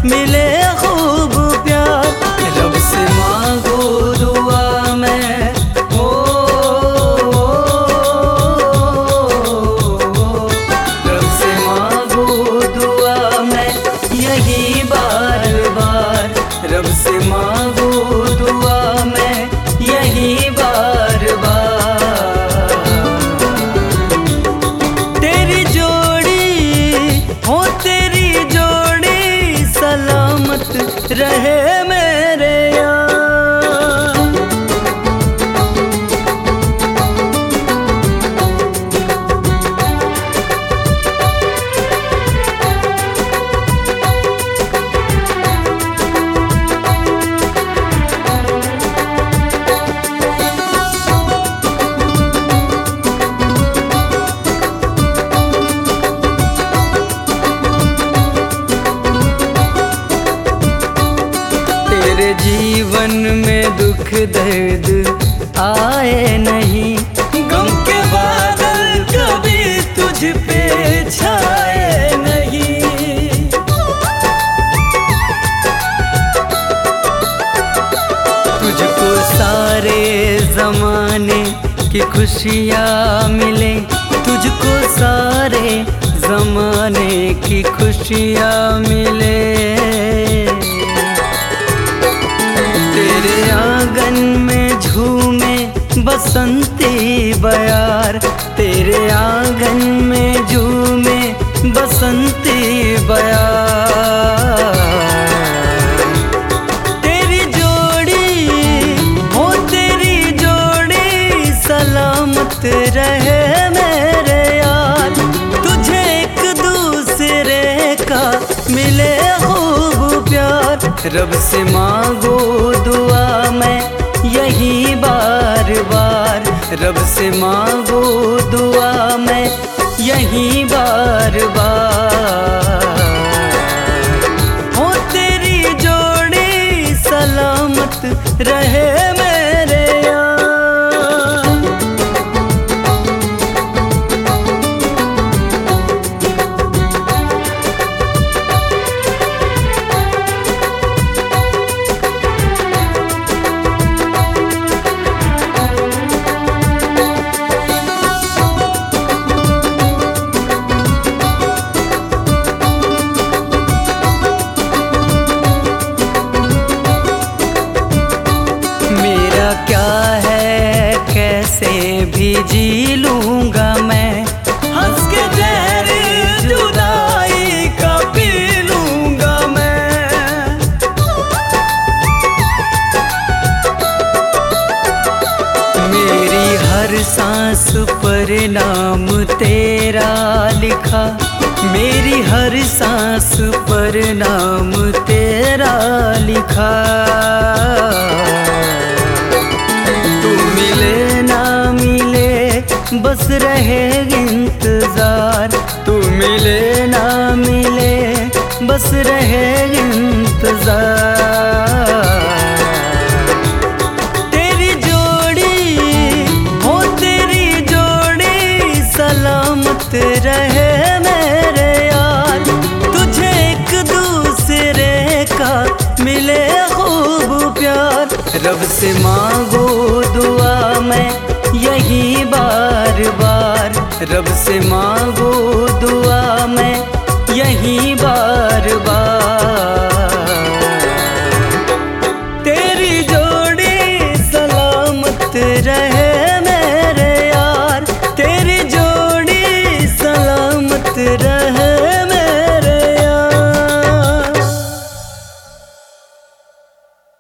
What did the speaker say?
मिले खूब प्यार। रब से मांगो दुआ मैं, ओ रब से मांगो दुआ मैं यही बार बार। रब से मांगो दुआ मैं यही बार बार। तेरी जोड़ी हो, तेरी जोड़ी सलामत रहे मेरे यार। तेरे जीवन में दुख दर्द आए नहीं, गम के बादल कभी तुझ पे छाए नहीं। तुझको सारे जमाने की खुशियाँ मिले, तुझको सारे जमाने की खुशियाँ मिले। तेरे आंगन में झूमे बसंती बयार, तेरे आंगन में झूमे बसंती बयार। तेरी जोड़ी हो, तेरी जोड़ी सलामत रहे मेरे यार। तुझे एक दूसरे का मिले खूब प्यार। रब से मांगो दुआ मैं यही बार बार। रब से मांगो दुआ मैं यही बार बार। हो तेरी जोड़ी सलामत रहे मेरे यार। क्या है कैसे भी जी लूंगा मैं, हंस के जहर जुदाई का पी लूंगा मैं। मेरी हर सांस पर नाम तेरा लिखा, मेरी हर सांस पर नाम तेरा लिखा। बस रहे इंतजार, तू मिले ना मिले बस रहे इंतजार। तेरी जोड़ी हो, तेरी जोड़ी सलामत रहे मेरे यार। तुझे एक दूसरे का मिले खूब प्यार। रब से मांगो दुआ मैं यही बार बार। रब से मांगो दुआ मैं यही बार बार।